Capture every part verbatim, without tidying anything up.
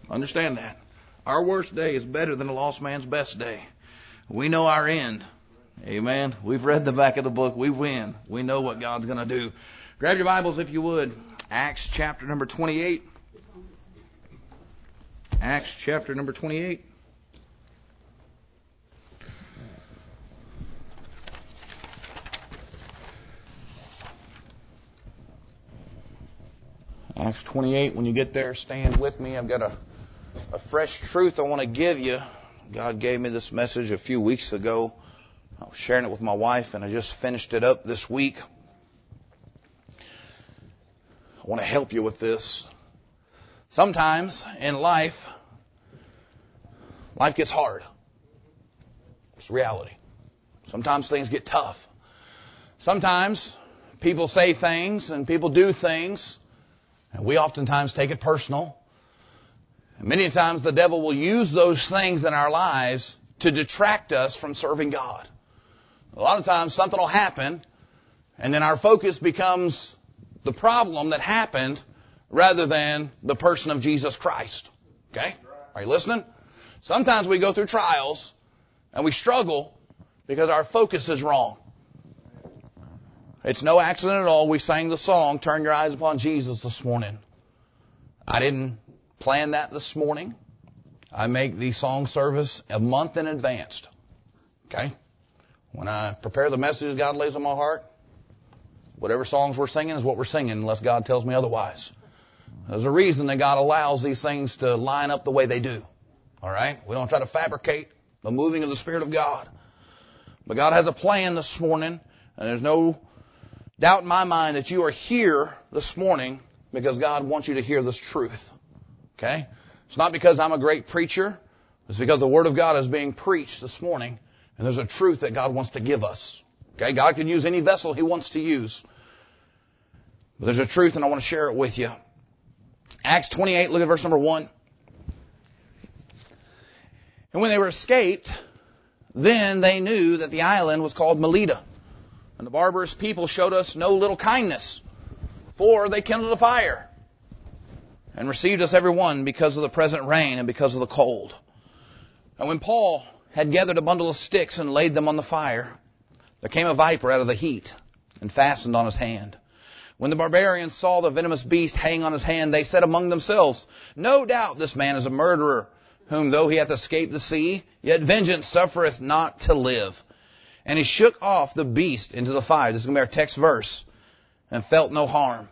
Understand that. Our worst day is better than a lost man's best day. We know our end. Amen. We've read the back of the book. We win. We know what God's going to do. Grab your Bibles if you would. Acts chapter number twenty-eight. Acts chapter number twenty-eight. Acts twenty-eight, when you get there, stand with me. I've got a, a fresh truth I want to give you. God gave me this message a few weeks ago. I was sharing it with my wife, and I just finished it up this week. I want to help you with this. Sometimes in life, life gets hard. It's reality. Sometimes things get tough. Sometimes people say things and people do things, and we oftentimes take it personal. And many times the devil will use those things in our lives to detract us from serving God. A lot of times something will happen, and then our focus becomes the problem that happened rather than the person of Jesus Christ. Okay? Are you listening? Sometimes we go through trials and we struggle because our focus is wrong. It's no accident at all. We sang the song, Turn Your Eyes Upon Jesus, this morning. I didn't plan that this morning. I make the song service a month in advance. Okay? When I prepare the messages God lays on my heart, whatever songs we're singing is what we're singing unless God tells me otherwise. There's a reason that God allows these things to line up the way they do. All right? We don't try to fabricate the moving of the Spirit of God. But God has a plan this morning, and there's no doubt in my mind that you are here this morning because God wants you to hear this truth. Okay? It's not because I'm a great preacher. It's because the Word of God is being preached this morning, and there's a truth that God wants to give us. Okay? God can use any vessel He wants to use. But there's a truth, and I want to share it with you. Acts twenty-eight, look at verse number one. And when they were escaped, then they knew that the island was called Melita. And the barbarous people showed us no little kindness, for they kindled a fire and received us every one because of the present rain and because of the cold. And when Paul had gathered a bundle of sticks and laid them on the fire, there came a viper out of the heat and fastened on his hand. When the barbarians saw the venomous beast hang on his hand, they said among themselves, No doubt this man is a murderer, whom though he hath escaped the sea, yet vengeance suffereth not to live. And he shook off the beast into the fire. This is going to be our text verse. And felt no harm.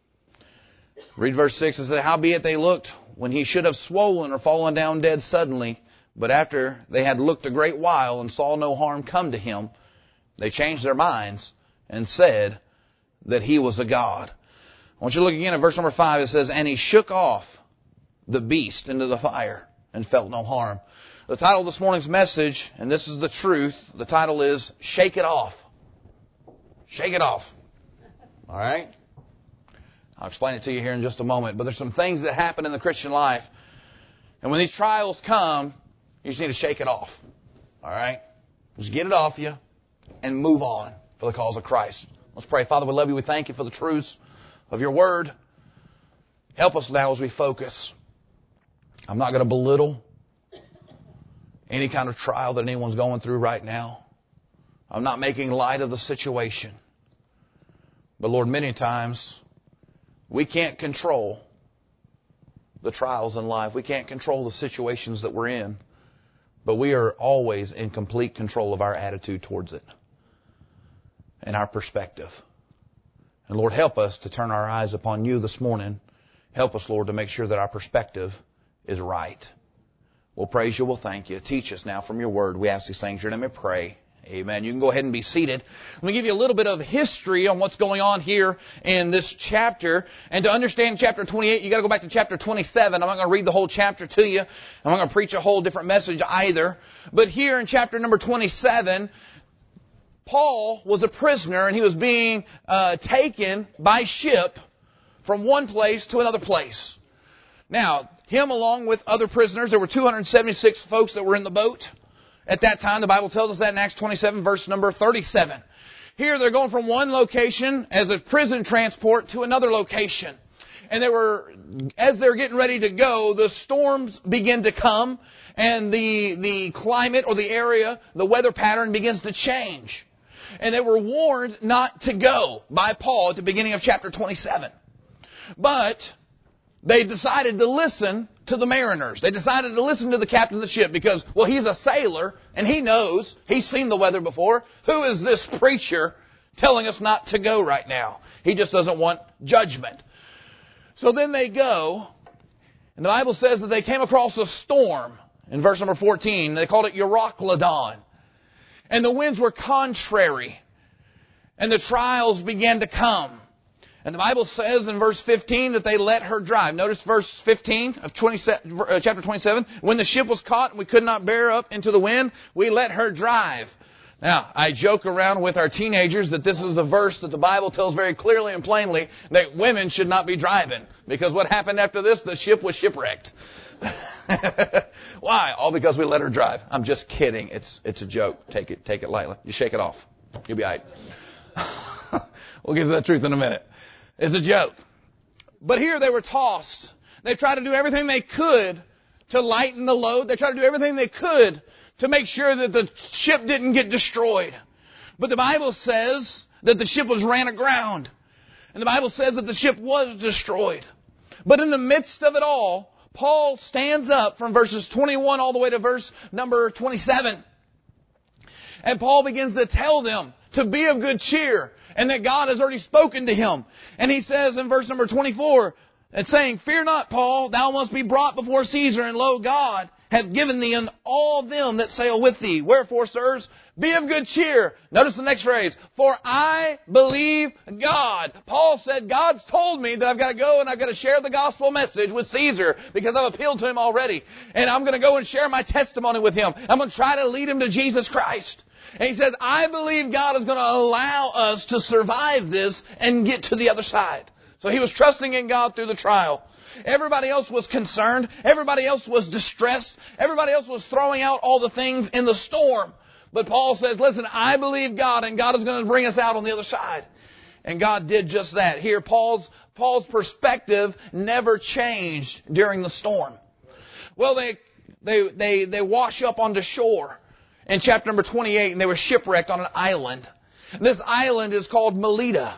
Read verse six. It says, Howbeit they looked when he should have swollen or fallen down dead suddenly. But after they had looked a great while and saw no harm come to him, they changed their minds and said that he was a god. I want you to look again at verse number five. It says, And he shook off the beast into the fire and felt no harm. The title of this morning's message, and this is the truth, the title is Shake It Off. Shake it off. All right? I'll explain it to you here in just a moment. But there's some things that happen in the Christian life. And when these trials come, you just need to shake it off. All right? Just get it off you and move on for the cause of Christ. Let's pray. Father, we love you. We thank you for the truths of your word. Help us now as we focus. I'm not going to belittle any kind of trial that anyone's going through right now. I'm not making light of the situation. But Lord, many times we can't control the trials in life. We can't control the situations that we're in. But we are always in complete control of our attitude towards it and our perspective. And Lord, help us to turn our eyes upon you this morning. Help us, Lord, to make sure that our perspective is right. We'll praise you. We'll thank you. Teach us now from your word. We ask these things in your name. We pray. Amen. You can go ahead and be seated. Let me give you a little bit of history on what's going on here in this chapter. And to understand chapter twenty-eight, you got to go back to chapter twenty-seven. I'm not going to read the whole chapter to you. I'm not going to preach a whole different message either. But here in chapter number twenty-seven, Paul was a prisoner and he was being uh, taken by ship from one place to another place. Now, him along with other prisoners, there were two hundred seventy-six folks that were in the boat. At that time, the Bible tells us that in Acts twenty-seven, verse number thirty-seven. Here they're going from one location as a prison transport to another location. And they were, as they're getting ready to go, the storms begin to come, and the, the climate or the area, the weather pattern begins to change. And they were warned not to go by Paul at the beginning of chapter twenty-seven. But they decided to listen to the mariners. They decided to listen to the captain of the ship because, well, he's a sailor and he knows, he's seen the weather before. Who is this preacher telling us not to go right now? He just doesn't want judgment. So then they go, and the Bible says that they came across a storm in verse number fourteen. They called it Euroclydon. And the winds were contrary, and the trials began to come. And the Bible says in verse fifteen that they let her drive. Notice verse fifteen of chapter twenty-seven. When the ship was caught and we could not bear up into the wind, we let her drive. Now, I joke around with our teenagers that this is the verse that the Bible tells very clearly and plainly that women should not be driving. Because what happened after this? The ship was shipwrecked. Why? All because we let her drive. I'm just kidding. It's it's a joke. Take it take it lightly. You shake it off. You'll be all right. We'll get to that truth in a minute. It's a joke. But here they were tossed. They tried to do everything they could to lighten the load. They tried to do everything they could to make sure that the ship didn't get destroyed. But the Bible says that the ship was ran aground. And the Bible says that the ship was destroyed. But in the midst of it all, Paul stands up from verses twenty-one all the way to verse number twenty-seven. And Paul begins to tell them to be of good cheer and that God has already spoken to him. And he says in verse number twenty-four, it's saying, "Fear not, Paul, thou must be brought before Caesar, and lo, God hath given thee and all them that sail with thee. Wherefore, sirs, be of good cheer." Notice the next phrase. "For I believe God." Paul said, God's told me that I've got to go and I've got to share the gospel message with Caesar because I've appealed to him already. And I'm going to go and share my testimony with him. I'm going to try to lead him to Jesus Christ. And he says, I believe God is going to allow us to survive this and get to the other side. So he was trusting in God through the trial. Everybody else was concerned. Everybody else was distressed. Everybody else was throwing out all the things in the storm. But Paul says, listen, I believe God, and God is going to bring us out on the other side. And God did just that. Here, Paul's, Paul's perspective never changed during the storm. Well, they, they, they, they wash up onto shore in chapter number twenty-eight, and they were shipwrecked on an island. This island is called Melita.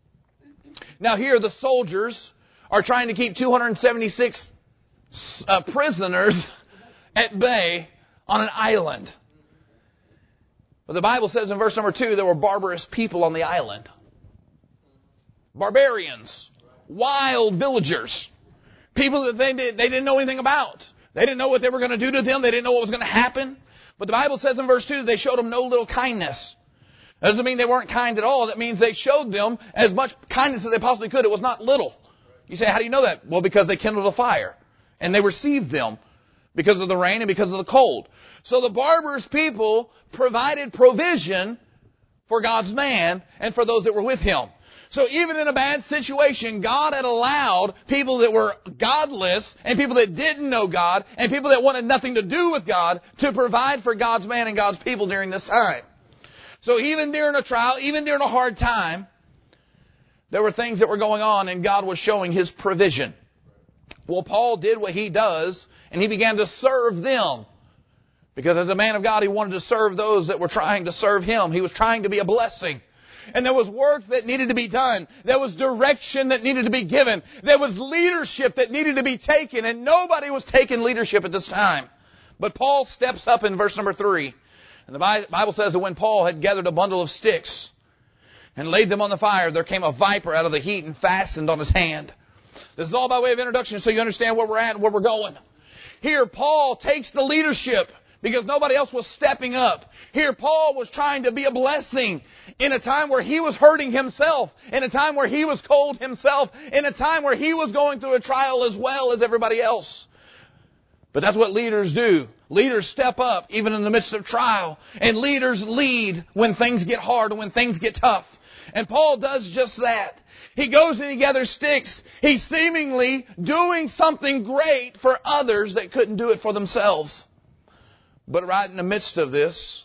Now here, the soldiers are trying to keep two hundred seventy-six uh, prisoners at bay on an island. But the Bible says in verse number two, there were barbarous people on the island. Barbarians. Wild villagers. People that they, did, they didn't know anything about. They didn't know what they were going to do to them. They didn't know what was going to happen. But the Bible says in verse two, they showed them no little kindness. That doesn't mean they weren't kind at all. That means they showed them as much kindness as they possibly could. It was not little. You say, how do you know that? Well, because they kindled a fire. And they received them because of the rain and because of the cold. So the barbarous people provided provision for God's man and for those that were with him. So even in a bad situation, God had allowed people that were godless and people that didn't know God and people that wanted nothing to do with God to provide for God's man and God's people during this time. So even during a trial, even during a hard time, there were things that were going on and God was showing his provision. Well, Paul did what he does and he began to serve them. Because as a man of God, he wanted to serve those that were trying to serve him. He was trying to be a blessing. And there was work that needed to be done. There was direction that needed to be given. There was leadership that needed to be taken. And nobody was taking leadership at this time. But Paul steps up in verse number three. And the Bible says that when Paul had gathered a bundle of sticks and laid them on the fire, there came a viper out of the heat and fastened on his hand. This is all by way of introduction so you understand where we're at and where we're going. Here, Paul takes the leadership because nobody else was stepping up. Here, Paul was trying to be a blessing in a time where he was hurting himself, in a time where he was cold himself, in a time where he was going through a trial as well as everybody else. But that's what leaders do. Leaders step up even in the midst of trial. And leaders lead when things get hard and when things get tough. And Paul does just that. He goes and he gathers sticks. He's seemingly doing something great for others that couldn't do it for themselves. But right in the midst of this,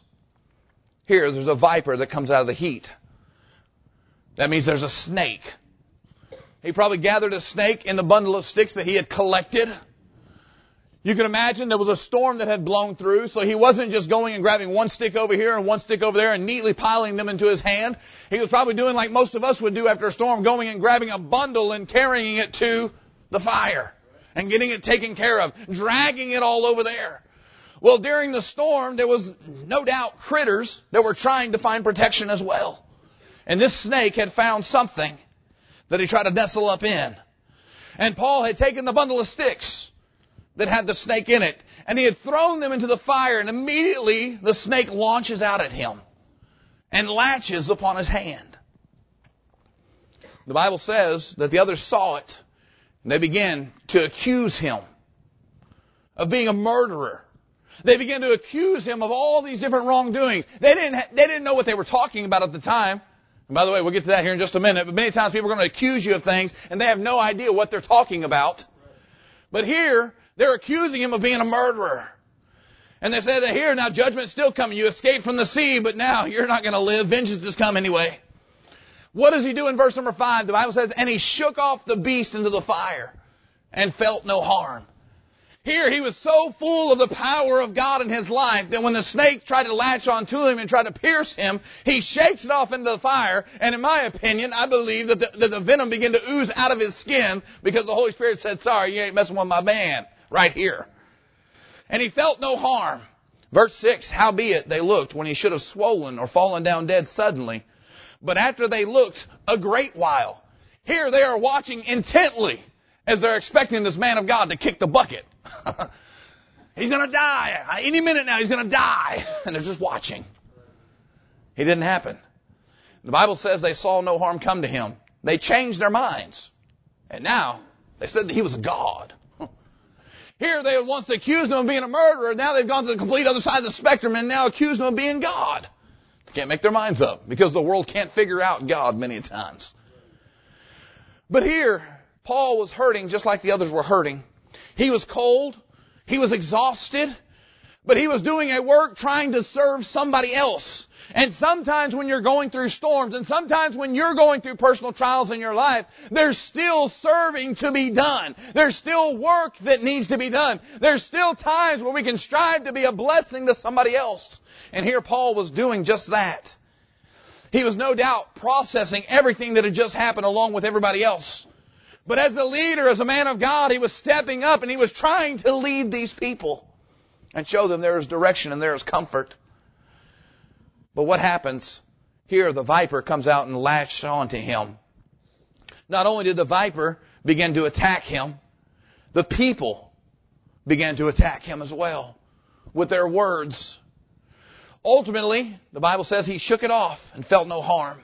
here there's a viper that comes out of the heat. That means there's a snake. He probably gathered a snake in the bundle of sticks that he had collected. You can imagine there was a storm that had blown through, so he wasn't just going and grabbing one stick over here and one stick over there and neatly piling them into his hand. He was probably doing like most of us would do after a storm, going and grabbing a bundle and carrying it to the fire and getting it taken care of, dragging it all over there. Well, during the storm, there was no doubt critters that were trying to find protection as well. And this snake had found something that he tried to nestle up in. And Paul had taken the bundle of sticks that had the snake in it, and he had thrown them into the fire, and immediately the snake launches out at him and latches upon his hand. The Bible says that the others saw it, and they began to accuse him of being a murderer. They began to accuse him of all these different wrongdoings. They didn't, ha- they didn't know what they were talking about at the time. And by the way, we'll get to that here in just a minute, but many times people are going to accuse you of things, and they have no idea what they're talking about. But here, they're accusing him of being a murderer. And they said, here, now judgment's still coming. You escaped from the sea, but now you're not going to live. Vengeance has come anyway. What does he do in verse number five? The Bible says, and he shook off the beast into the fire and felt no harm. Here, he was so full of the power of God in his life that when the snake tried to latch onto him and try to pierce him, he shakes it off into the fire. And in my opinion, I believe that the, that the venom began to ooze out of his skin because the Holy Spirit said, sorry, you ain't messing with my man right here. And he felt no harm. Verse six, howbeit they looked when he should have swollen or fallen down dead suddenly. But after they looked a great while. Here they are watching intently as they're expecting this man of God to kick the bucket. He's going to die. Any minute now he's going to die. And they're just watching. It didn't happen. The Bible says they saw no harm come to him. They changed their minds. And now they said that he was a god. Here they had once accused him of being a murderer. Now they've gone to the complete other side of the spectrum and now accused him of being God. They can't make their minds up because the world can't figure out God many times. But here, Paul was hurting just like the others were hurting. He was cold. He was exhausted. But he was doing a work trying to serve somebody else. And sometimes when you're going through storms and sometimes when you're going through personal trials in your life, there's still serving to be done. There's still work that needs to be done. There's still times where we can strive to be a blessing to somebody else. And here Paul was doing just that. He was no doubt processing everything that had just happened along with everybody else. But as a leader, as a man of God, he was stepping up and he was trying to lead these people and show them there is direction and there is comfort. But what happens? Here the viper comes out and latched onto him. Not only did the viper begin to attack him, the people began to attack him as well with their words. Ultimately, the Bible says he shook it off and felt no harm.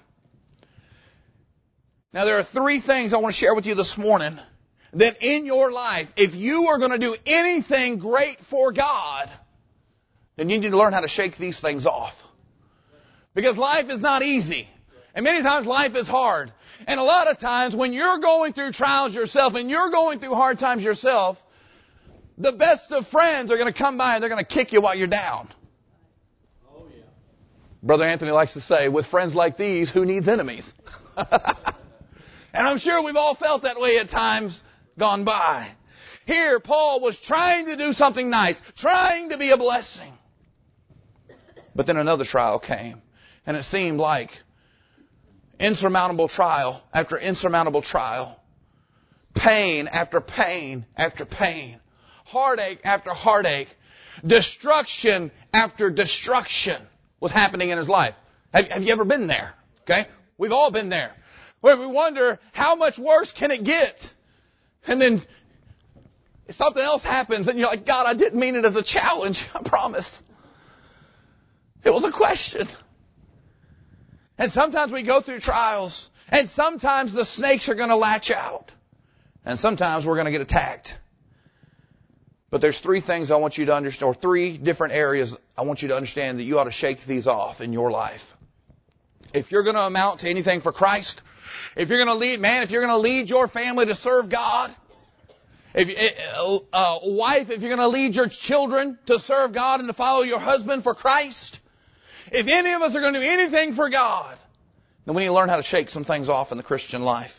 Now there are three things I want to share with you this morning that in your life, if you are going to do anything great for God, then you need to learn how to shake these things off. Because life is not easy. And many times life is hard. And a lot of times when you're going through trials yourself and you're going through hard times yourself, the best of friends are going to come by and they're going to kick you while you're down. Oh, yeah. Brother Anthony likes to say, with friends like these, who needs enemies? And I'm sure we've all felt that way at times gone by. Here, Paul was trying to do something nice, trying to be a blessing. But then another trial came. And it seemed like insurmountable trial after insurmountable trial. Pain after pain after pain. Heartache after heartache. Destruction after destruction was happening in his life. Have, have you ever been there? Okay? We've all been there. Where we wonder, how much worse can it get? And then something else happens and you're like, God, I didn't mean it as a challenge. I promise. It was a question. And sometimes we go through trials. And sometimes the snakes are going to latch out. And sometimes we're going to get attacked. But there's three things I want you to understand, or three different areas I want you to understand that you ought to shake these off in your life. If you're going to amount to anything for Christ, if you're going to lead, man, if you're going to lead your family to serve God, if uh, wife, if you're going to lead your children to serve God and to follow your husband for Christ, if any of us are going to do anything for God, then we need to learn how to shake some things off in the Christian life.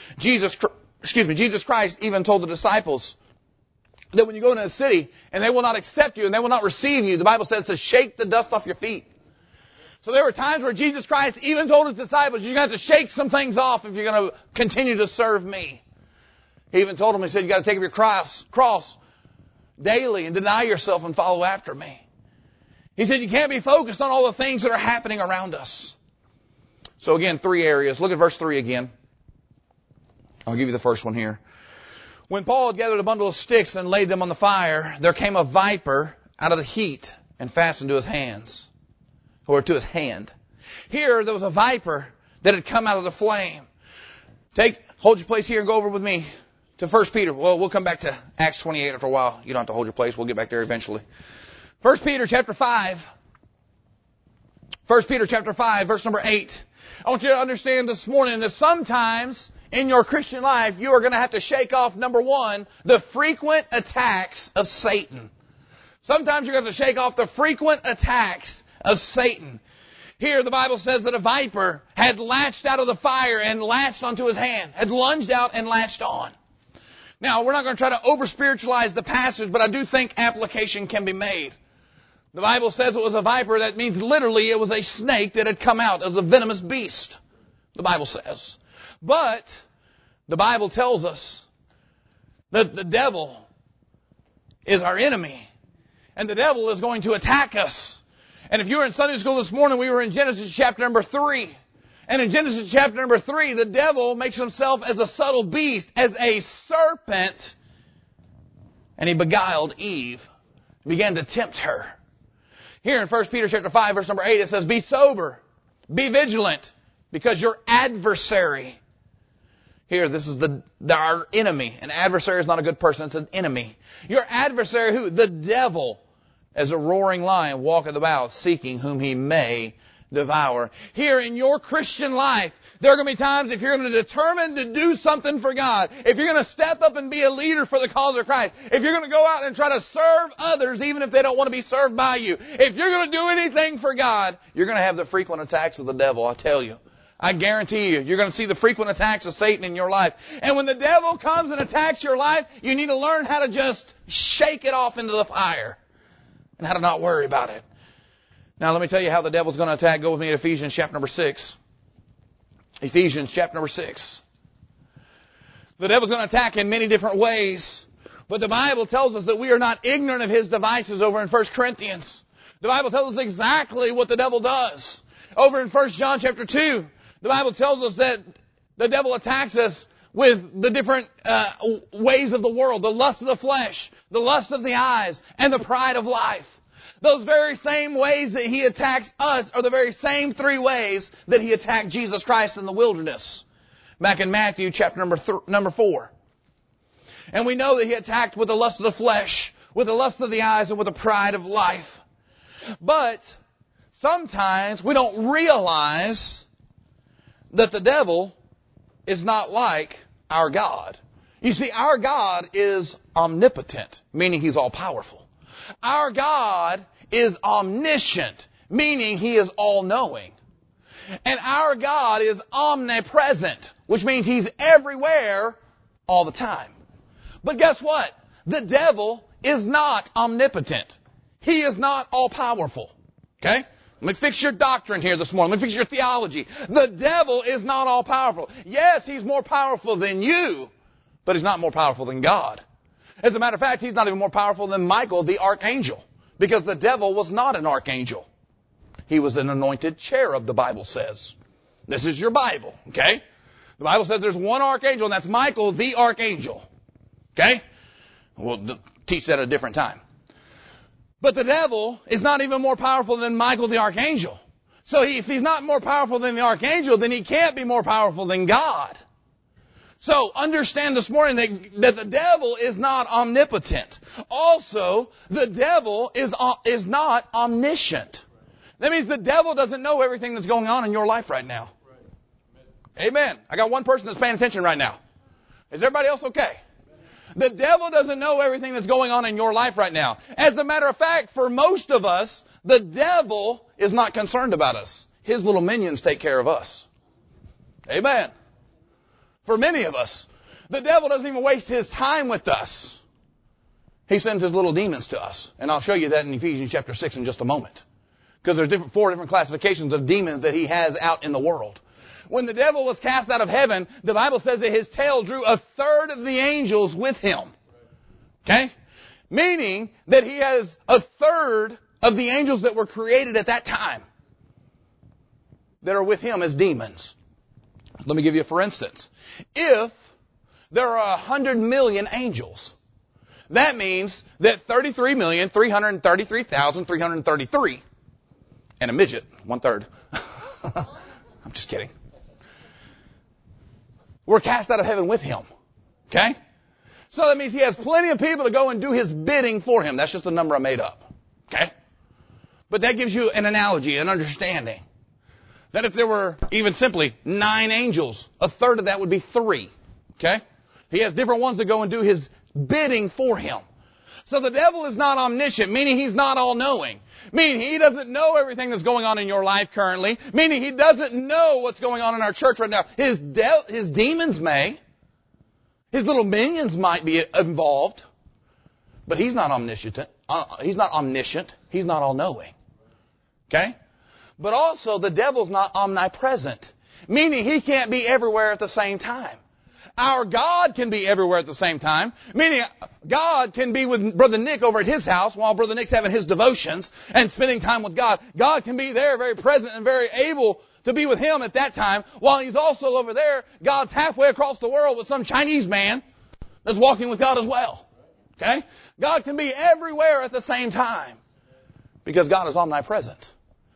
Jesus, excuse me, Jesus Christ even told the disciples that when you go into a city and they will not accept you and they will not receive you, the Bible says to shake the dust off your feet. So there were times where Jesus Christ even told his disciples, you're going to have to shake some things off if you're going to continue to serve me. He even told them, he said, you got to take up your cross, cross daily and deny yourself and follow after me. He said, you can't be focused on all the things that are happening around us. So again, three areas. Look at verse three again. I'll give you the first one here. When Paul had gathered a bundle of sticks and laid them on the fire, there came a viper out of the heat and fastened to his hands, or to his hand. Here, there was a viper that had come out of the flame. Take, hold your place here and go over with me to First Peter. Well, we'll come back to Acts twenty-eight after a while. You don't have to hold your place. We'll get back there eventually. First Peter chapter five. First Peter chapter five, verse number eight. I want you to understand this morning that sometimes in your Christian life, you are going to have to shake off, number one, the frequent attacks of Satan. Sometimes you're going to have to shake off the frequent attacks of Satan. Here, the Bible says that a viper had latched out of the fire and latched onto his hand, had lunged out and latched on. Now, we're not going to try to over-spiritualize the passage, but I do think application can be made. The Bible says it was a viper. That means literally it was a snake that had come out. It was a venomous beast, the Bible says. But the Bible tells us that the devil is our enemy. And the devil is going to attack us. And if you were in Sunday school this morning, we were in Genesis chapter number three. And in Genesis chapter number three, the devil makes himself as a subtle beast, as a serpent. And he beguiled Eve, began to tempt her. Here in First Peter chapter five, verse number eight, it says, be sober, be vigilant, because your adversary. Here, this is the, the our enemy. An adversary is not a good person, it's an enemy. Your adversary, who? The devil, as a roaring lion, walketh about, seeking whom he may devour. Here in your Christian life, there are going to be times if you're going to determine to do something for God, if you're going to step up and be a leader for the cause of Christ, if you're going to go out and try to serve others even if they don't want to be served by you, if you're going to do anything for God, you're going to have the frequent attacks of the devil, I tell you. I guarantee you, you're going to see the frequent attacks of Satan in your life. And when the devil comes and attacks your life, you need to learn how to just shake it off into the fire and how to not worry about it. Now, let me tell you how the devil's going to attack. Go with me to Ephesians chapter number six. Ephesians chapter number six. The devil's going to attack in many different ways. But the Bible tells us that we are not ignorant of his devices over in First Corinthians. The Bible tells us exactly what the devil does. Over in First John chapter two, the Bible tells us that the devil attacks us with the different uh, ways of the world, the lust of the flesh, the lust of the eyes, and the pride of life. Those very same ways that he attacks us are the very same three ways that he attacked Jesus Christ in the wilderness. Back in Matthew chapter number th- number four. And we know that he attacked with the lust of the flesh, with the lust of the eyes, and with the pride of life. But sometimes we don't realize that the devil is not like our God. You see, our God is omnipotent, meaning he's all powerful. Our God is omniscient, meaning he is all-knowing. And our God is omnipresent, which means he's everywhere all the time. But guess what? The devil is not omnipotent. He is not all-powerful. Okay? Let me fix your doctrine here this morning. Let me fix your theology. The devil is not all-powerful. Yes, he's more powerful than you, but he's not more powerful than God. As a matter of fact, he's not even more powerful than Michael, the archangel, because the devil was not an archangel. He was an anointed cherub, the Bible says. This is your Bible, okay? The Bible says there's one archangel, and that's Michael, the archangel. Okay? We'll teach that at a different time. But the devil is not even more powerful than Michael, the archangel. So he, if he's not more powerful than the archangel, then he can't be more powerful than God. So understand this morning that, that the devil is not omnipotent. Also, the devil is, is not omniscient. That means the devil doesn't know everything that's going on in your life right now. Amen. I got one person that's paying attention right now. Is everybody else okay? The devil doesn't know everything that's going on in your life right now. As a matter of fact, for most of us, the devil is not concerned about us. His little minions take care of us. Amen. For many of us, the devil doesn't even waste his time with us. He sends his little demons to us. And I'll show you that in Ephesians chapter six in just a moment. Because there's different, four different classifications of demons that he has out in the world. When the devil was cast out of heaven, the Bible says that his tail drew a third of the angels with him. Okay? Meaning that he has a third of the angels that were created at that time that are with him as demons. Let me give you a for instance. If there are one hundred million angels, that means that thirty-three million, three hundred thirty-three thousand, three hundred thirty-three, and a midget, one third. I'm just kidding. We're cast out of heaven with him. Okay? So that means he has plenty of people to go and do his bidding for him. That's just a number I made up. Okay? But that gives you an analogy, an understanding. That if there were even simply nine angels, a third of that would be three. Okay? He has different ones that go and do his bidding for him. So the devil is not omniscient, meaning he's not all-knowing. Meaning he doesn't know everything that's going on in your life currently. Meaning he doesn't know what's going on in our church right now. His de- his demons may. His little minions might be involved. But he's not omniscient. Uh, he's not omniscient. He's not all-knowing. Okay? But also the devil's not omnipresent. Meaning he can't be everywhere at the same time. Our God can be everywhere at the same time. Meaning God can be with Brother Nick over at his house while Brother Nick's having his devotions and spending time with God. God can be there very present and very able to be with him at that time while he's also over there. God's halfway across the world with some Chinese man that's walking with God as well. Okay? God can be everywhere at the same time because God is omnipresent.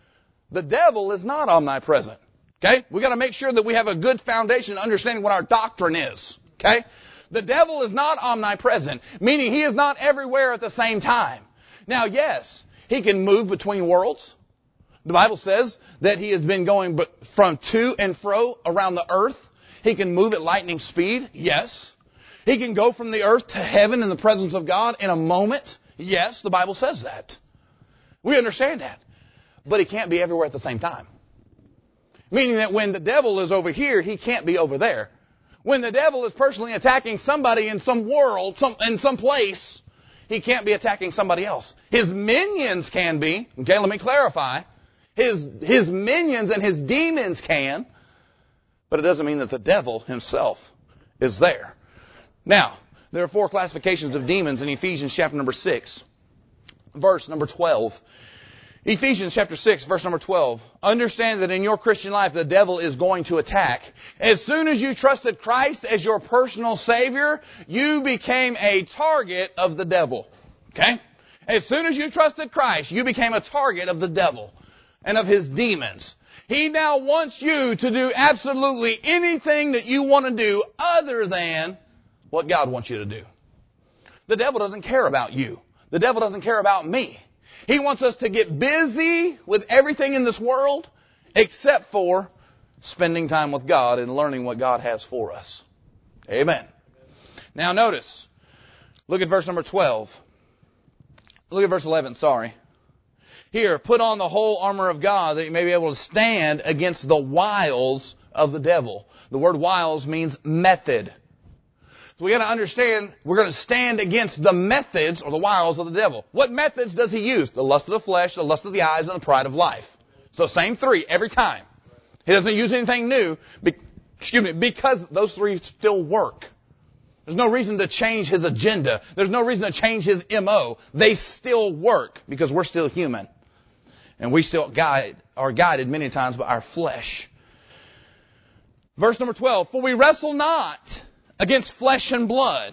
The devil is not omnipresent. Okay? We got to make sure that we have a good foundation understanding what our doctrine is. Okay? The devil is not omnipresent, meaning he is not everywhere at the same time. Now, yes, he can move between worlds. The Bible says that he has been going from to and fro around the earth. He can move at lightning speed. Yes. He can go from the earth to heaven in the presence of God in a moment. Yes, the Bible says that. We understand that. But he can't be everywhere at the same time. Meaning that when the devil is over here, he can't be over there. When the devil is personally attacking somebody in some world, some, in some place, he can't be attacking somebody else. His minions can be. Okay, let me clarify. His, his minions and his demons can. But it doesn't mean that the devil himself is there. Now, there are four classifications of demons in Ephesians chapter number six, verse number twelve. Ephesians chapter six, verse number twelve. Understand that in your Christian life, the devil is going to attack. As soon as you trusted Christ as your personal Savior, you became a target of the devil. Okay? As soon as you trusted Christ, you became a target of the devil and of his demons. He now wants you to do absolutely anything that you want to do other than what God wants you to do. The devil doesn't care about you. The devil doesn't care about me. He wants us to get busy with everything in this world except for spending time with God and learning what God has for us. Amen. Now notice, look at verse number twelve. Look at verse eleven, sorry. Here, put on the whole armor of God that you may be able to stand against the wiles of the devil. The word wiles means method. So we got to understand, we're going to stand against the methods or the wiles of the devil. What methods does he use? The lust of the flesh, the lust of the eyes, and the pride of life. So same three every time. He doesn't use anything new, be, excuse me, because those three still work. There's no reason to change his agenda. There's no reason to change his M O. They still work because we're still human. And we still guide, are guided many times by our flesh. Verse number twelve, for we wrestle not against flesh and blood.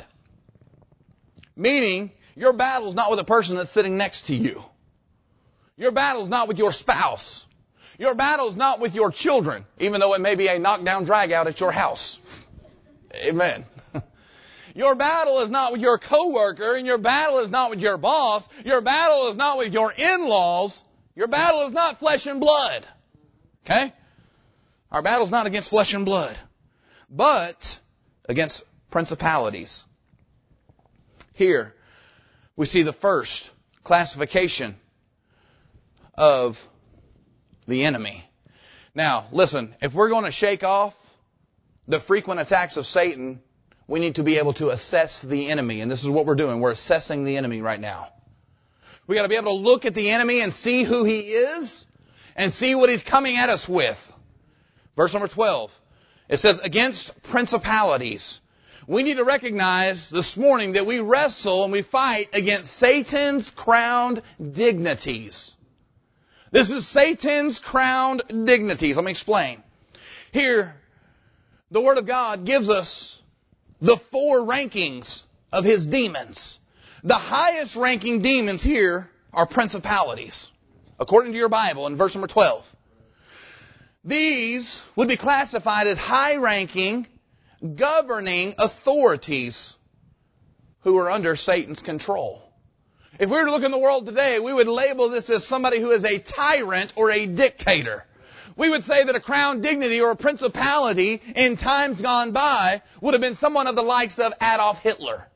Meaning, your battle's not with a person that's sitting next to you. Your battle's not with your spouse. Your battle's not with your children, even though it may be a knockdown drag out at your house. Amen. Your battle is not with your coworker, and your battle is not with your boss. Your battle is not with your in-laws. Your battle is not flesh and blood. Okay? Our battle's not against flesh and blood, but against principalities. Here, we see the first classification of the enemy. Now, listen, if we're going to shake off the frequent attacks of Satan, we need to be able to assess the enemy. And this is what we're doing. We're assessing the enemy right now. We got to be able to look at the enemy and see who he is and see what he's coming at us with. Verse number twelve. It says, against principalities. We need to recognize this morning that we wrestle and we fight against Satan's crowned dignities. This is Satan's crowned dignities. Let me explain. Here, the Word of God gives us the four rankings of his demons. The highest ranking demons here are principalities, according to your Bible in verse number twelve. These would be classified as high-ranking, governing authorities who are under Satan's control. If we were to look in the world today, we would label this as somebody who is a tyrant or a dictator. We would say that a crown dignity or a principality in times gone by would have been someone of the likes of Adolf Hitler.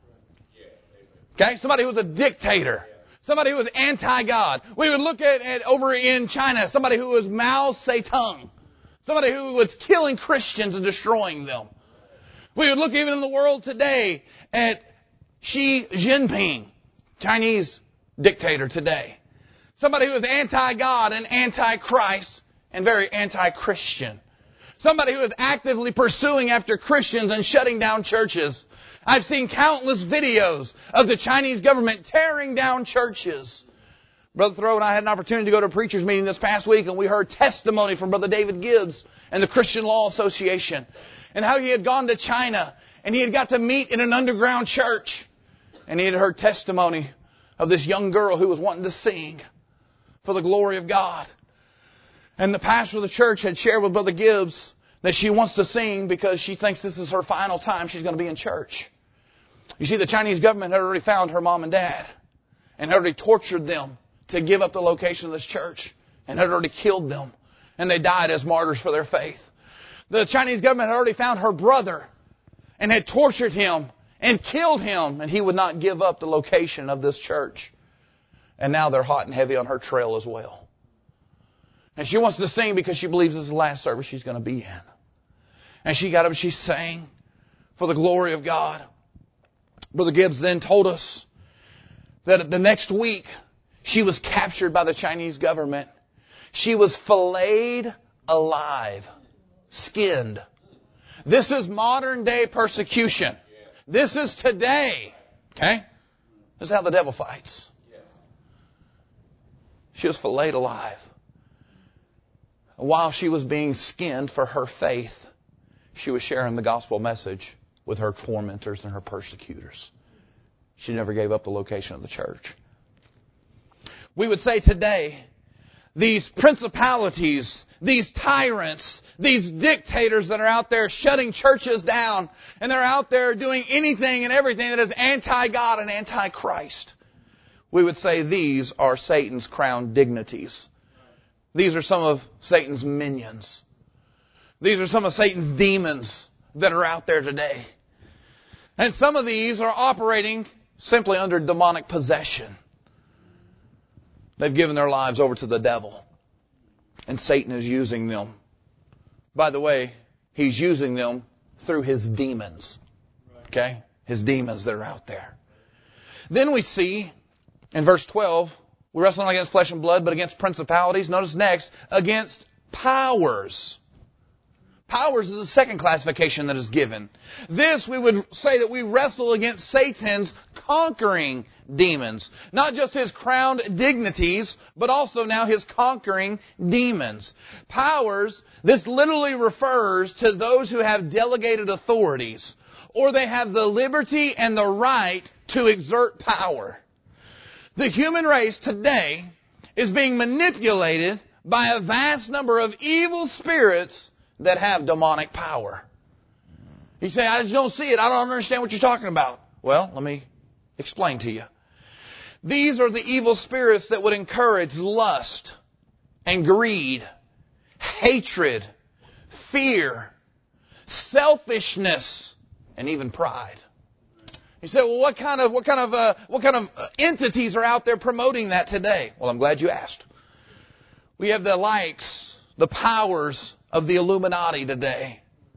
Okay? Somebody who was a dictator. Somebody who was anti-God. We would look at, at over in China, somebody who was Mao Zedong. Somebody who was killing Christians and destroying them. We would look even in the world today at Xi Jinping, Chinese dictator today. Somebody who is anti-God and anti-Christ and very anti-Christian. Somebody who is actively pursuing after Christians and shutting down churches. I've seen countless videos of the Chinese government tearing down churches. Brother Thoreau and I had an opportunity to go to a preacher's meeting this past week, and we heard testimony from Brother David Gibbs and the Christian Law Association, and how he had gone to China, and he had got to meet in an underground church, and he had heard testimony of this young girl who was wanting to sing for the glory of God. And the pastor of the church had shared with Brother Gibbs that she wants to sing because she thinks this is her final time she's going to be in church. You see, the Chinese government had already found her mom and dad and had already tortured them to give up the location of this church and had already killed them. And they died as martyrs for their faith. The Chinese government had already found her brother and had tortured him and killed him, and he would not give up the location of this church. And now they're hot and heavy on her trail as well. And she wants to sing because she believes this is the last service she's going to be in. And she got up and she sang for the glory of God. Brother Gibbs then told us that the next week she was captured by the Chinese government. She was filleted alive, skinned. This is modern day persecution. This is today. Okay? This is how the devil fights. She was filleted alive. While she was being skinned for her faith, she was sharing the gospel message with her tormentors and her persecutors. She never gave up the location of the church. We would say today, these principalities, these tyrants, these dictators that are out there shutting churches down, and they're out there doing anything and everything that is anti-God and anti-Christ. We would say these are Satan's crowned dignities. These are some of Satan's minions. These are some of Satan's demons that are out there today. And some of these are operating simply under demonic possession. They've given their lives over to the devil. And Satan is using them. By the way, he's using them through his demons. Okay? His demons that are out there. Then we see in verse twelve, we wrestle not against flesh and blood, but against principalities. Notice next, against powers. Powers is the second classification that is given. This, we would say that we wrestle against Satan's conquering demons. Not just his crowned dignities, but also now his conquering demons. Powers, this literally refers to those who have delegated authorities, or they have the liberty and the right to exert power. The human race today is being manipulated by a vast number of evil spirits that have demonic power. You say, I just don't see it. I don't understand what you're talking about. Well, let me explain to you. These are the evil spirits that would encourage lust and greed, hatred, fear, selfishness, and even pride. You say, well, what kind of what kind of uh, what kind of entities are out there promoting that today? Well, I'm glad you asked. We have the likes, the powers of the Illuminati today.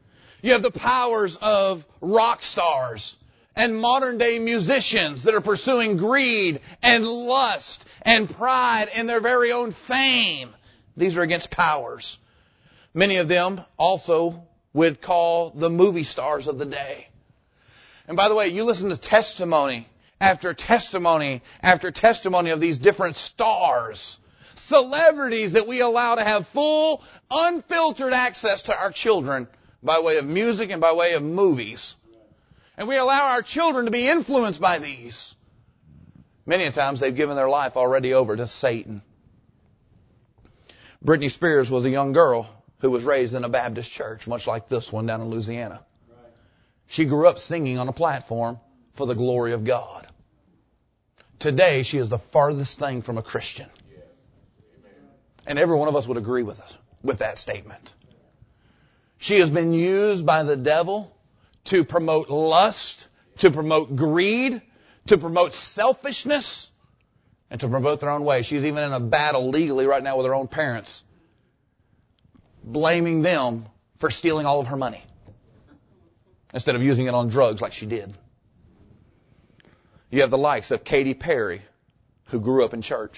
You have the powers of rock stars and modern day musicians that are pursuing greed and lust and pride in their very own fame. These are against powers. Many of them also would call the movie stars of the day. And by the way, you listen to testimony after testimony after testimony of these different stars, celebrities that we allow to have full, unfiltered access to our children by way of music and by way of movies. And we allow our children to be influenced by these. Many times they've given their life already over to Satan. Britney Spears was a young girl who was raised in a Baptist church, much like this one down in Louisiana. She grew up singing on a platform for the glory of God. Today, she is the farthest thing from a Christian. And every one of us would agree with us, with that statement. She has been used by the devil to promote lust, to promote greed, to promote selfishness, and to promote their own way. She's even in a battle legally right now with her own parents, blaming them for stealing all of her money instead of using it on drugs like she did. You have the likes of Katy Perry, who grew up in church.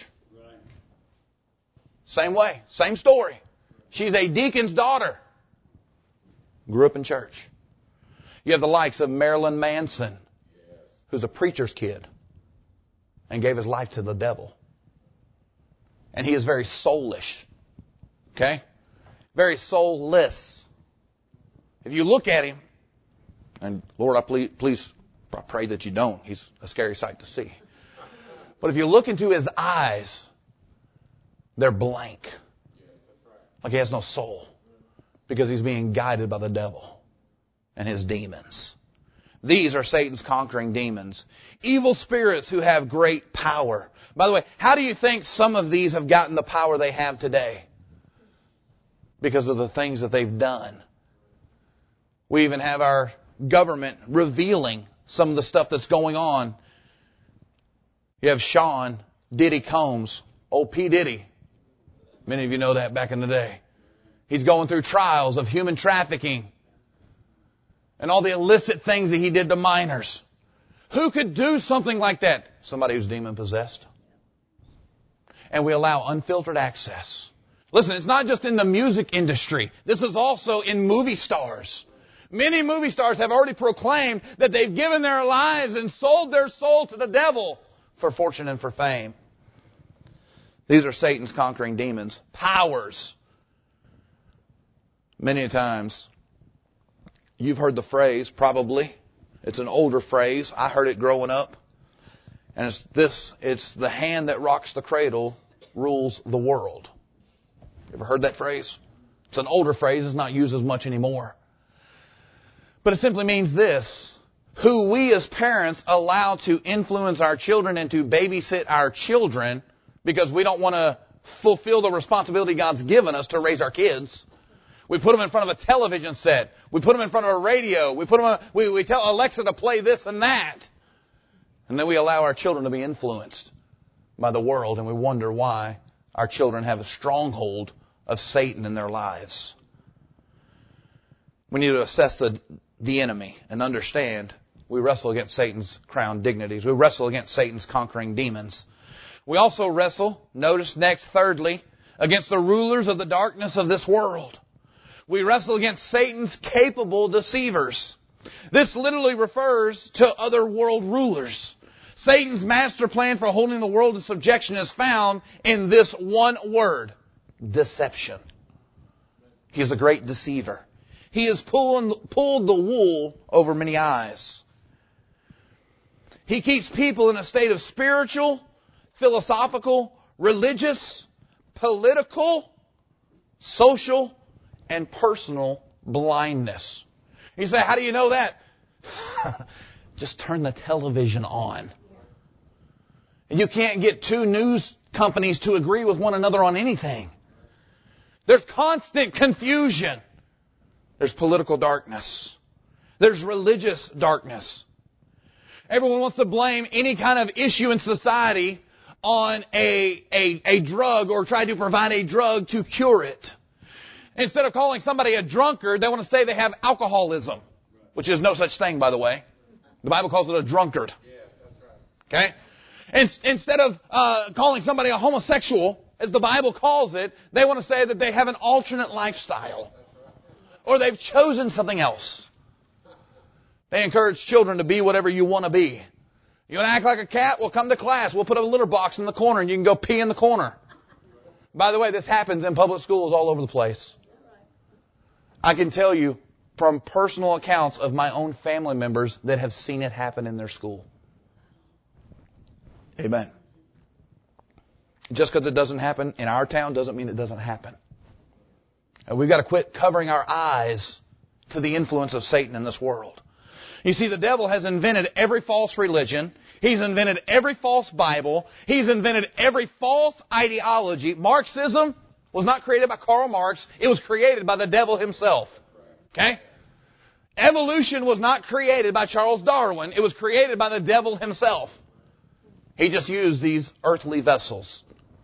Same way, same story. She's a deacon's daughter. Grew up in church. You have the likes of Marilyn Manson, who's a preacher's kid and gave his life to the devil. And he is very soulish. Okay? Very soulless. If you look at him, and Lord, I please, please I pray that you don't. He's a scary sight to see. But if you look into his eyes, they're blank. Like he has no soul. Because he's being guided by the devil and his demons. These are Satan's conquering demons. Evil spirits who have great power. By the way, how do you think some of these have gotten the power they have today? Because of the things that they've done. We even have our government revealing some of the stuff that's going on. You have Sean Diddy Combs, old P. Diddy. Many of you know that back in the day. He's going through trials of human trafficking and all the illicit things that he did to minors. Who could do something like that? Somebody who's demon possessed. And we allow unfiltered access. Listen, it's not just in the music industry. This is also in movie stars. Many movie stars have already proclaimed that they've given their lives and sold their soul to the devil for fortune and for fame. These are Satan's conquering demons. Powers. Many times, you've heard the phrase, probably. It's an older phrase. I heard it growing up. And it's this, it's the hand that rocks the cradle rules the world. You ever heard that phrase? It's an older phrase. It's not used as much anymore. But it simply means this. Who we as parents allow to influence our children and to babysit our children because we don't want to fulfill the responsibility God's given us to raise our kids. We put them in front of a television set. We put them in front of a radio. We put them on, we, we tell Alexa to play this and that. And then we allow our children to be influenced by the world, and we wonder why our children have a stronghold of Satan in their lives. We need to assess the, the enemy and understand we wrestle against Satan's crowned dignities. We wrestle against Satan's conquering demons. We also wrestle, notice next, thirdly, against the rulers of the darkness of this world. We wrestle against Satan's capable deceivers. This literally refers to other world rulers. Satan's master plan for holding the world in subjection is found in this one word, deception. He is a great deceiver. He has pulled, pulled the wool over many eyes. He keeps people in a state of spiritual, philosophical, religious, political, social, and personal blindness. You say, how do you know that? Just turn the television on. You can't get two news companies to agree with one another on anything. There's constant confusion. There's political darkness. There's religious darkness. Everyone wants to blame any kind of issue in society on a, a, a drug or try to provide a drug to cure it. Instead of calling somebody a drunkard, they want to say they have alcoholism, which is no such thing, by the way. The Bible calls it a drunkard. Okay? And instead of uh, calling somebody a homosexual, as the Bible calls it, they want to say that they have an alternate lifestyle. Or they've chosen something else. They encourage children to be whatever you want to be. You want to act like a cat? Well, come to class. We'll put a litter box in the corner and you can go pee in the corner. By the way, this happens in public schools all over the place. I can tell you from personal accounts of my own family members that have seen it happen in their school. Amen. Just because it doesn't happen in our town doesn't mean it doesn't happen. And we've got to quit covering our eyes to the influence of Satan in this world. You see, the devil has invented every false religion. He's invented every false Bible. He's invented every false ideology. Marxism was not created by Karl Marx. It was created by the devil himself. Okay? Evolution was not created by Charles Darwin. It was created by the devil himself. He just used these earthly vessels.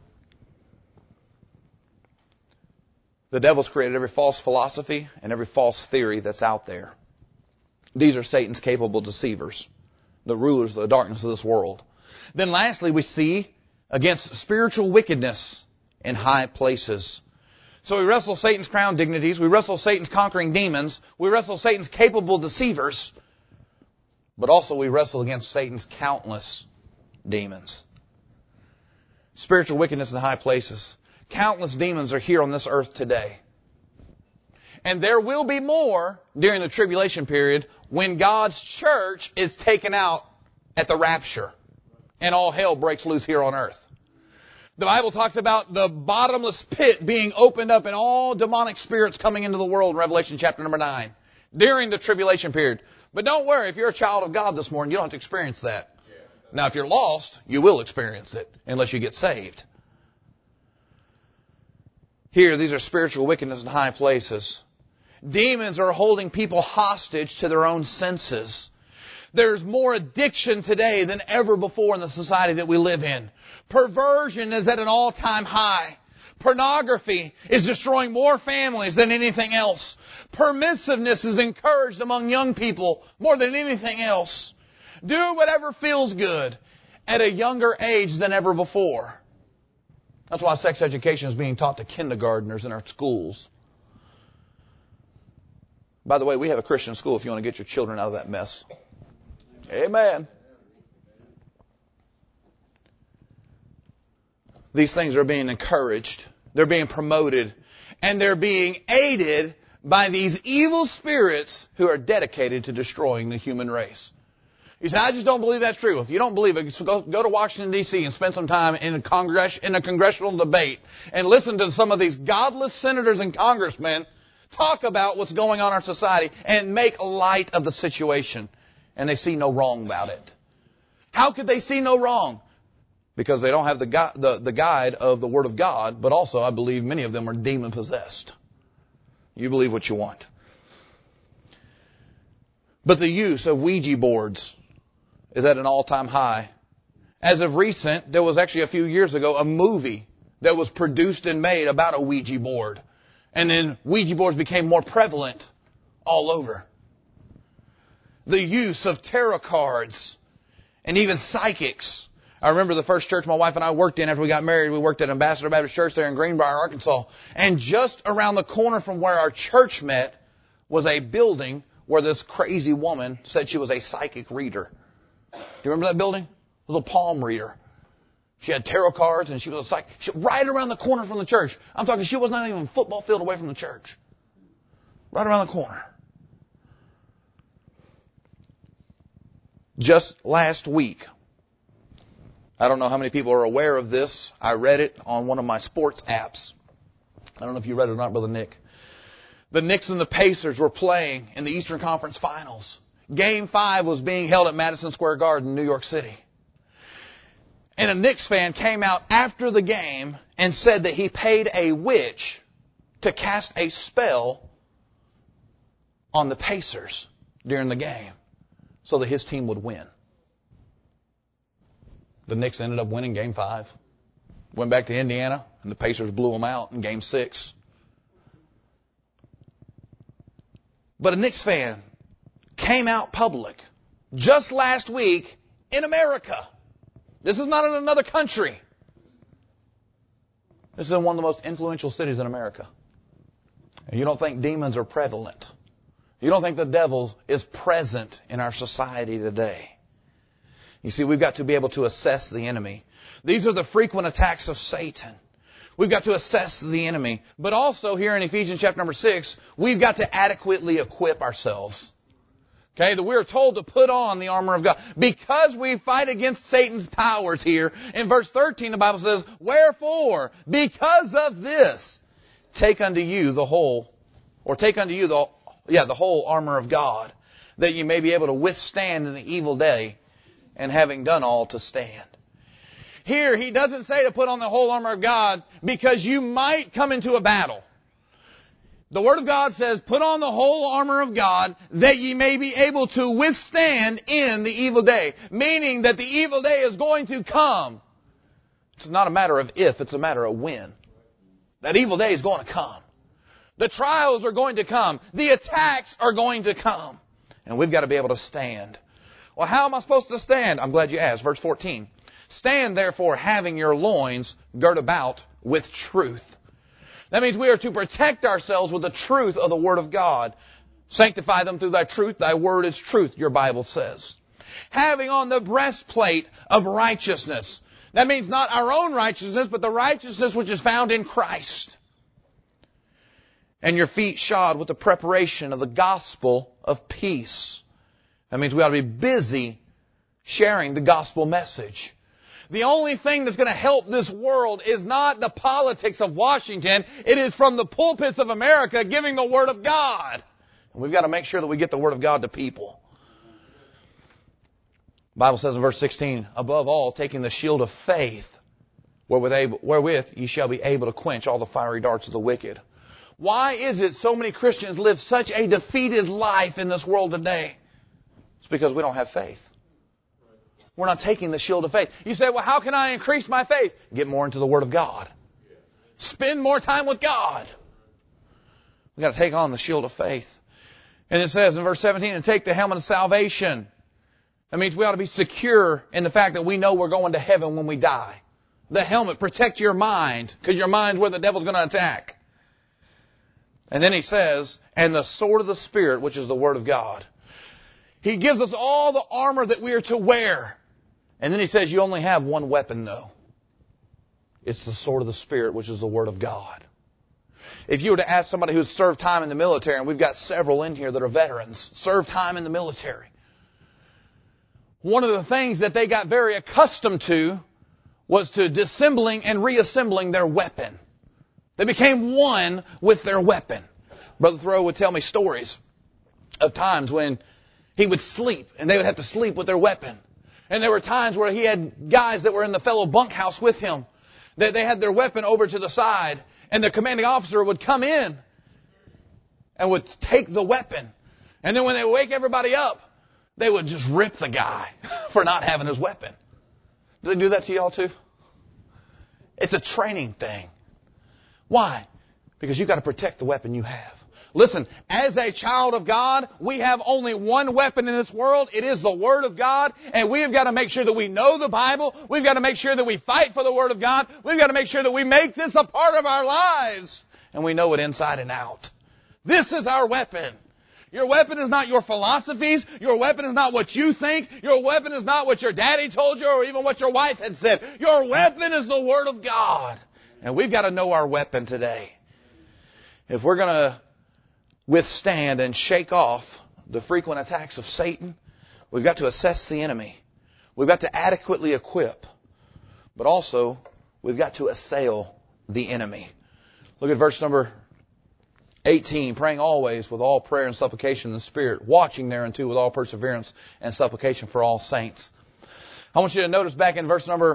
The devil's created every false philosophy and every false theory that's out there. These are Satan's capable deceivers, the rulers of the darkness of this world. Then lastly, we see against spiritual wickedness in high places. So we wrestle Satan's crown dignities, we wrestle Satan's conquering demons, we wrestle Satan's capable deceivers, but also we wrestle against Satan's countless demons. Spiritual wickedness in high places. Countless demons are here on this earth today. And there will be more during the tribulation period when God's church is taken out at the rapture and all hell breaks loose here on earth. The Bible talks about the bottomless pit being opened up and all demonic spirits coming into the world in Revelation chapter number nine during the tribulation period. But don't worry, if you're a child of God this morning, you don't have to experience that. Now, if you're lost, you will experience it unless you get saved. Here, these are spiritual wickedness in high places. Demons are holding people hostage to their own senses. There's more addiction today than ever before in the society that we live in. Perversion is at an all-time high. Pornography is destroying more families than anything else. Permissiveness is encouraged among young people more than anything else. Do whatever feels good at a younger age than ever before. That's why sex education is being taught to kindergartners in our schools. By the way, we have a Christian school if you want to get your children out of that mess. Amen. These things are being encouraged. They're being promoted. And they're being aided by these evil spirits who are dedicated to destroying the human race. You say, I just don't believe that's true. If you don't believe it, go, go to Washington, D C and spend some time in a, congress, in a congressional debate and listen to some of these godless senators and congressmen talk about what's going on in our society and make light of the situation. And they see no wrong about it. How could they see no wrong? Because they don't have the, gu- the, the guide of the Word of God, but also I believe many of them are demon-possessed. You believe what you want. But the use of Ouija boards is at an all-time high. As of recent, there was actually a few years ago a movie that was produced and made about a Ouija board. And then Ouija boards became more prevalent all over. The use of tarot cards and even psychics. I remember the first church my wife and I worked in after we got married. We worked at Ambassador Baptist Church there in Greenbrier, Arkansas. And just around the corner from where our church met was a building where this crazy woman said she was a psychic reader. Do you remember that building? A little palm reader. She had tarot cards and she was a psychic. She, right around the corner from the church. I'm talking, she was not even a football field away from the church. Right around the corner. Just last week, I don't know how many people are aware of this. I read it on one of my sports apps. I don't know if you read it or not, Brother Nick. The Knicks and the Pacers were playing in the Eastern Conference Finals. Game five was being held at Madison Square Garden, New York City. And a Knicks fan came out after the game and said that he paid a witch to cast a spell on the Pacers during the game so that his team would win. The Knicks ended up winning game five. Went back to Indiana, and the Pacers blew them out in game six. But a Knicks fan came out public just last week in America. This is not in another country. This is in one of the most influential cities in America. And you don't think demons are prevalent. You don't think the devil is present in our society today. You see, we've got to be able to assess the enemy. These are the frequent attacks of Satan. We've got to assess the enemy. But also here in Ephesians chapter number six, we've got to adequately equip ourselves. Okay, that we're told to put on the armor of God. Because we fight against Satan's powers here. In verse thirteen, the Bible says, wherefore, because of this, take unto you the whole, or take unto you the, yeah, the whole armor of God, that you may be able to withstand in the evil day, and having done all to stand. Here, he doesn't say to put on the whole armor of God because you might come into a battle. The Word of God says, put on the whole armor of God that ye may be able to withstand in the evil day. Meaning that the evil day is going to come. It's not a matter of if, it's a matter of when. That evil day is going to come. The trials are going to come. The attacks are going to come. And we've got to be able to stand. Well, how am I supposed to stand? I'm glad you asked. Verse fourteen. Stand therefore having your loins girt about with truth. That means we are to protect ourselves with the truth of the Word of God. Sanctify them through thy truth. Thy word is truth, your Bible says. Having on the breastplate of righteousness. That means not our own righteousness, but the righteousness which is found in Christ. And your feet shod with the preparation of the gospel of peace. That means we ought to be busy sharing the gospel message. The only thing that's going to help this world is not the politics of Washington. It is from the pulpits of America giving the Word of God. And we've got to make sure that we get the Word of God to people. The Bible says in verse sixteen, above all, taking the shield of faith, wherewith, wherewith ye shall be able to quench all the fiery darts of the wicked. Why is it so many Christians live such a defeated life in this world today? It's because we don't have faith. We're not taking the shield of faith. You say, well, how can I increase my faith? Get more into the Word of God. Spend more time with God. We've got to take on the shield of faith. And it says in verse seventeen, and take the helmet of salvation. That means we ought to be secure in the fact that we know we're going to heaven when we die. The helmet, protect your mind, because your mind's where the devil's going to attack. And then he says, and the sword of the Spirit, which is the Word of God. He gives us all the armor that we are to wear. And then he says you only have one weapon though. It's the sword of the Spirit, which is the Word of God. If you were to ask somebody who's served time in the military, and we've got several in here that are veterans, served time in the military. One of the things that they got very accustomed to was to disassembling and reassembling their weapon. They became one with their weapon. Brother Thoreau would tell me stories of times when he would sleep, and they would have to sleep with their weapon. And there were times where he had guys that were in the fellow bunkhouse with him, that they had their weapon over to the side, and the commanding officer would come in and would take the weapon. And then when they wake everybody up, they would just rip the guy for not having his weapon. Do they do that to y'all too? It's a training thing. Why? Because you've got to protect the weapon you have. Listen, as a child of God, we have only one weapon in this world. It is the Word of God. And we've got to make sure that we know the Bible. We've got to make sure that we fight for the Word of God. We've got to make sure that we make this a part of our lives. And we know it inside and out. This is our weapon. Your weapon is not your philosophies. Your weapon is not what you think. Your weapon is not what your daddy told you or even what your wife had said. Your weapon is the Word of God. And we've got to know our weapon today. If we're going to withstand and shake off the frequent attacks of Satan, we've got to assess the enemy. We've got to adequately equip. But also, we've got to assail the enemy. Look at verse number eighteen. Praying always with all prayer and supplication in the Spirit, watching thereunto with all perseverance and supplication for all saints. I want you to notice back in verse number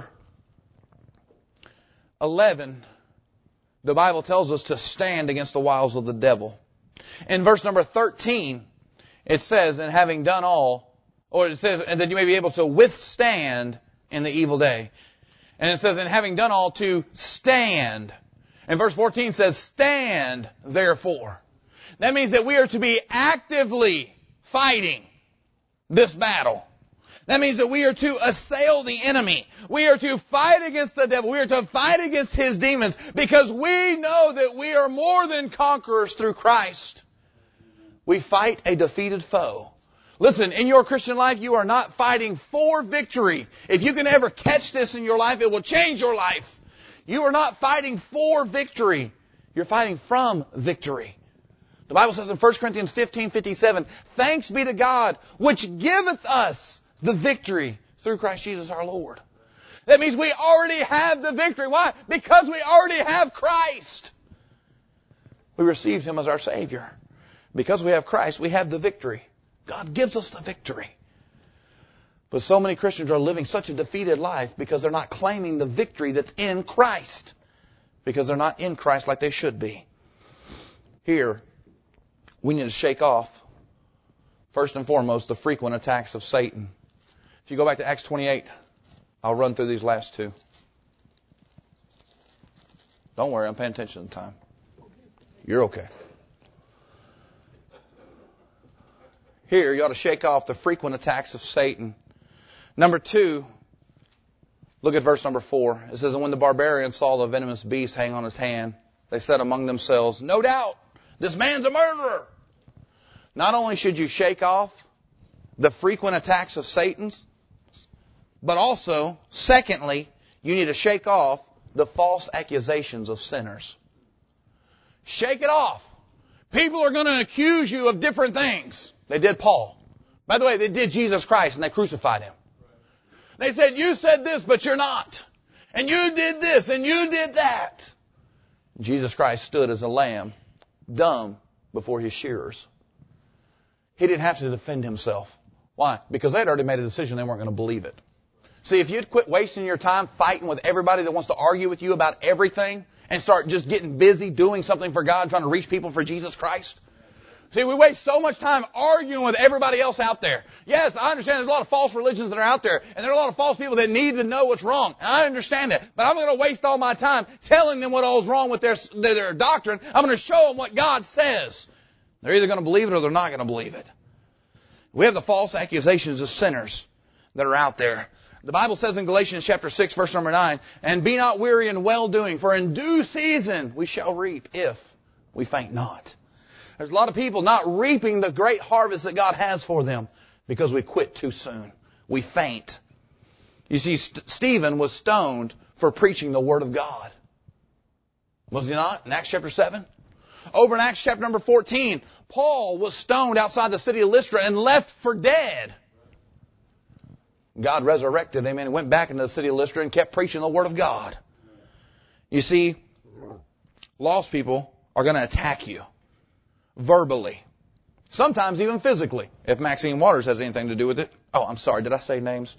eleven, the Bible tells us to stand against the wiles of the devil. In verse number thirteen, it says, and having done all, or it says, and that you may be able to withstand in the evil day. And it says, and having done all, to stand. And verse fourteen says, stand therefore. That means that we are to be actively fighting this battle. That means that we are to assail the enemy. We are to fight against the devil. We are to fight against his demons because we know that we are more than conquerors through Christ. We fight a defeated foe. Listen, in your Christian life, you are not fighting for victory. If you can ever catch this in your life, it will change your life. You are not fighting for victory. You're fighting from victory. The Bible says in First Corinthians fifteen fifty-seven, thanks be to God, which giveth us the victory through Christ Jesus our Lord. That means we already have the victory. Why? Because we already have Christ. We received Him as our Savior. Because we have Christ, we have the victory. God gives us the victory. But so many Christians are living such a defeated life because they're not claiming the victory that's in Christ. Because they're not in Christ like they should be. Here, we need to shake off, first and foremost, the frequent attacks of Satan. If you go back to Acts twenty-eight, I'll run through these last two. Don't worry, I'm paying attention to the time. You're okay. Here, you ought to shake off the frequent attacks of Satan. Number two, look at verse number four. It says, and when the barbarians saw the venomous beast hang on his hand, they said among themselves, no doubt, this man's a murderer. Not only should you shake off the frequent attacks of Satan's, but also, secondly, you need to shake off the false accusations of sinners. Shake it off. People are going to accuse you of different things. They did Paul. By the way, they did Jesus Christ and they crucified Him. They said, you said this, but you're not. And you did this and you did that. Jesus Christ stood as a lamb, dumb before His shearers. He didn't have to defend Himself. Why? Because they'd already made a decision they weren't going to believe it. See, if you'd quit wasting your time fighting with everybody that wants to argue with you about everything and start just getting busy doing something for God, trying to reach people for Jesus Christ. See, we waste so much time arguing with everybody else out there. Yes, I understand there's a lot of false religions that are out there, and there are a lot of false people that need to know what's wrong. And I understand that. But I'm not going to waste all my time telling them what all's wrong with their, their, their doctrine. I'm going to show them what God says. They're either going to believe it or they're not going to believe it. We have the false accusations of sinners that are out there. The Bible says in Galatians chapter six, verse number nine, and be not weary in well-doing, for in due season we shall reap if we faint not. There's a lot of people not reaping the great harvest that God has for them because we quit too soon. We faint. You see, St- Stephen was stoned for preaching the Word of God. Was he not? In Acts chapter seven? Over in Acts chapter number fourteen, Paul was stoned outside the city of Lystra and left for dead. God resurrected him and went back into the city of Lystra and kept preaching the Word of God. You see, lost people are going to attack you. Verbally. Sometimes even physically, if Maxine Waters has anything to do with it. Oh, I'm sorry, did I say names?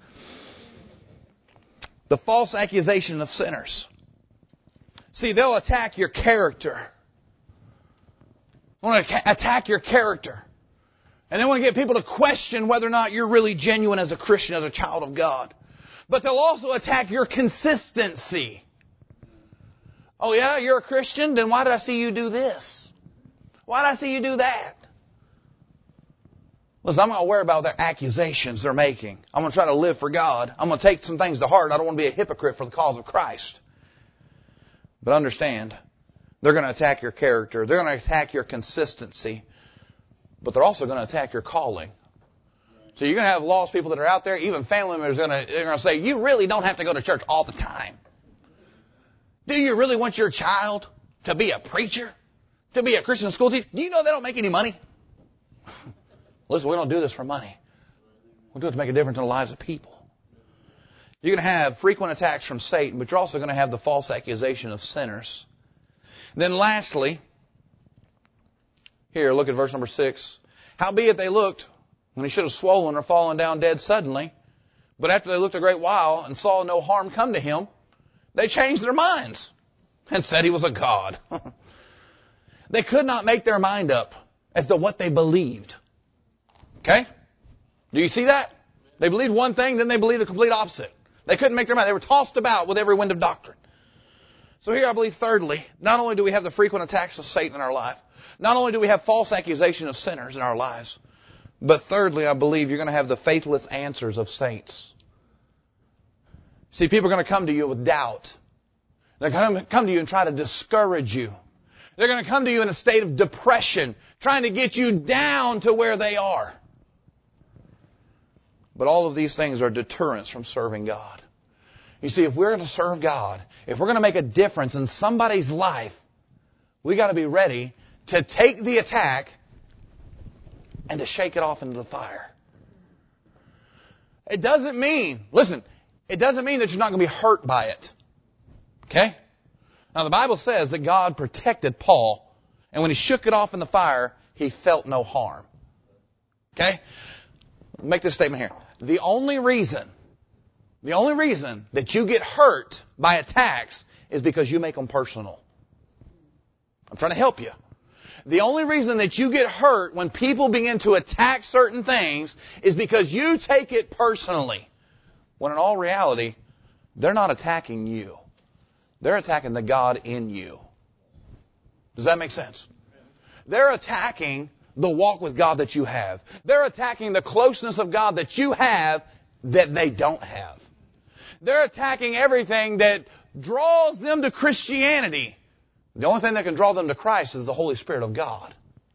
The false accusation of sinners. See, they'll attack your character. They want to attack your character. And they want to get people to question whether or not you're really genuine as a Christian, as a child of God. But they'll also attack your consistency. Oh yeah, you're a Christian? Then why did I see you do this? Why did I see you do that? Listen, I'm not worried about their accusations they're making. I'm going to try to live for God. I'm going to take some things to heart. I don't want to be a hypocrite for the cause of Christ. But understand, they're going to attack your character. They're going to attack your consistency. But they're also going to attack your calling. So you're going to have lost people that are out there, even family members are going to, they're going to say, you really don't have to go to church all the time. Do you really want your child to be a preacher? To be a Christian school teacher? Do you know they don't make any money? Listen, we don't do this for money. We do it to make a difference in the lives of people. You're going to have frequent attacks from Satan, but you're also going to have the false accusation of sinners. And then lastly, here, look at verse number six. Howbeit they looked, when he should have swollen or fallen down dead suddenly, but after they looked a great while and saw no harm come to him, they changed their minds and said he was a god. They could not make their mind up as to what they believed. Okay? Do you see that? They believed one thing, then they believed the complete opposite. They couldn't make their mind. They were tossed about with every wind of doctrine. So here I believe thirdly, not only do we have the frequent attacks of Satan in our life, Not only do we have false accusation of sinners in our lives, but thirdly, I believe you're going to have the faithless answers of saints. See, people are going to come to you with doubt. They're going to come to you and try to discourage you. They're going to come to you in a state of depression, trying to get you down to where they are. But all of these things are deterrents from serving God. You see, if we're going to serve God, if we're going to make a difference in somebody's life, we got to be ready to take the attack and to shake it off into the fire. It doesn't mean, listen, it doesn't mean that you're not going to be hurt by it. Okay? Now the Bible says that God protected Paul, and when he shook it off in the fire, he felt no harm. Okay? Make this statement here. The only reason, the only reason that you get hurt by attacks is because you make them personal. I'm trying to help you. The only reason that you get hurt when people begin to attack certain things is because you take it personally. When in all reality, they're not attacking you. They're attacking the God in you. Does that make sense? They're attacking the walk with God that you have. They're attacking the closeness of God that you have that they don't have. They're attacking everything that draws them to Christianity. The only thing that can draw them to Christ is the Holy Spirit of God.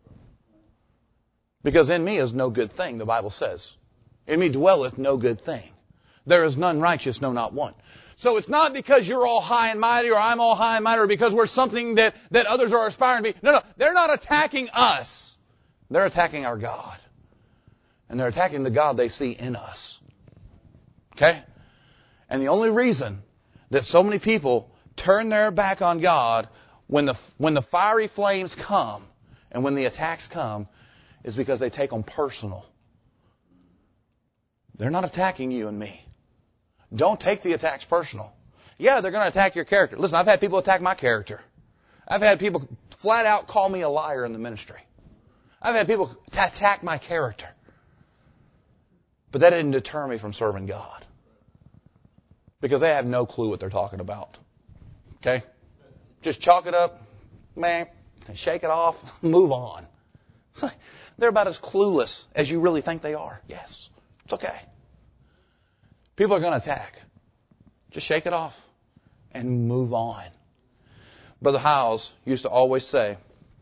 Because in me is no good thing, the Bible says. In me dwelleth no good thing. There is none righteous, no, not one. So it's not because you're all high and mighty or I'm all high and mighty or because we're something that, that others are aspiring to be. No, no. They're not attacking us. They're attacking our God. And they're attacking the God they see in us. Okay? And the only reason that so many people turn their back on God when the, when the fiery flames come and when the attacks come is because they take them personal. They're not attacking you and me. Don't take the attacks personal. Yeah, they're going to attack your character. Listen, I've had people attack my character. I've had people flat out call me a liar in the ministry. I've had people attack my character. But that didn't deter me from serving God. Because they have no clue what they're talking about. Okay? Just chalk it up, man, and shake it off, move on. They're about as clueless as you really think they are. Yes, it's okay. People are going to attack. Just shake it off and move on. Brother Howes used to always say,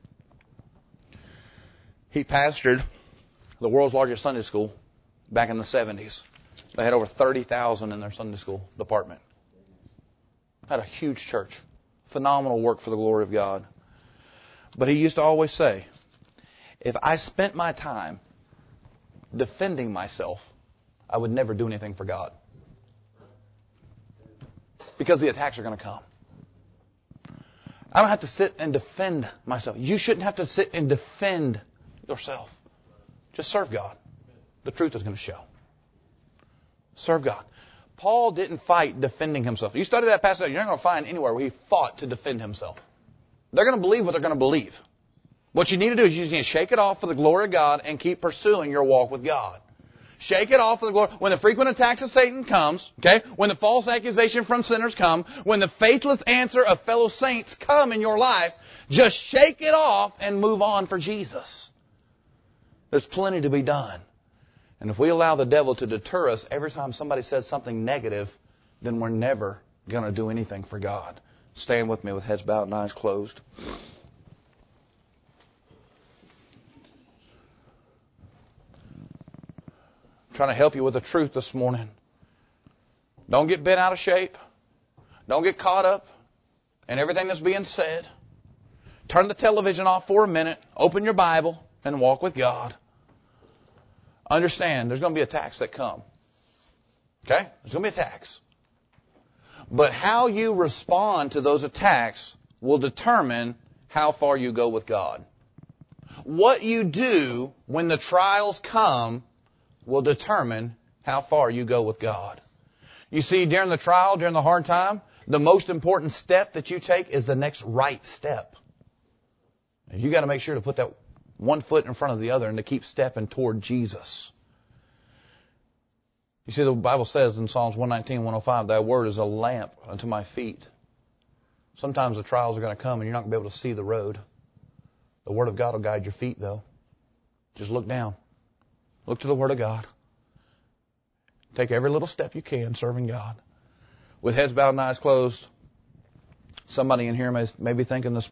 he pastored the world's largest Sunday school back in the seventies. They had over thirty thousand in their Sunday school department. Had a huge church. Phenomenal work for the glory of God. But he used to always say, if I spent my time defending myself, I would never do anything for God. Because the attacks are going to come. I don't have to sit and defend myself. You shouldn't have to sit and defend yourself. Just serve God. The truth is going to show. Serve God. Paul didn't fight defending himself. You study that passage, you're not going to find anywhere where he fought to defend himself. They're going to believe what they're going to believe. What you need to do is you need to shake it off for the glory of God and keep pursuing your walk with God. Shake it off for the glory. When the frequent attacks of Satan comes, okay, when the false accusation from sinners come, when the faithless answer of fellow saints come in your life, just shake it off and move on for Jesus. There's plenty to be done. And if we allow the devil to deter us every time somebody says something negative, then we're never going to do anything for God. Stand with me with heads bowed and eyes closed. I'm trying to help you with the truth this morning. Don't get bent out of shape. Don't get caught up in everything that's being said. Turn the television off for a minute. Open your Bible and walk with God. Understand, there's going to be attacks that come. Okay? There's going to be attacks. But how you respond to those attacks will determine how far you go with God. What you do when the trials come will determine how far you go with God. You see, during the trial, during the hard time, the most important step that you take is the next right step. You got to make sure to put that one foot in front of the other and to keep stepping toward Jesus. You see, the Bible says in Psalms one nineteen, one oh five, thy word is a lamp unto my feet. Sometimes the trials are going to come and you're not going to be able to see the road. The Word of God will guide your feet, though. Just look down. Look to the Word of God. Take every little step you can serving God. With heads bowed and eyes closed, somebody in here may, may be thinking this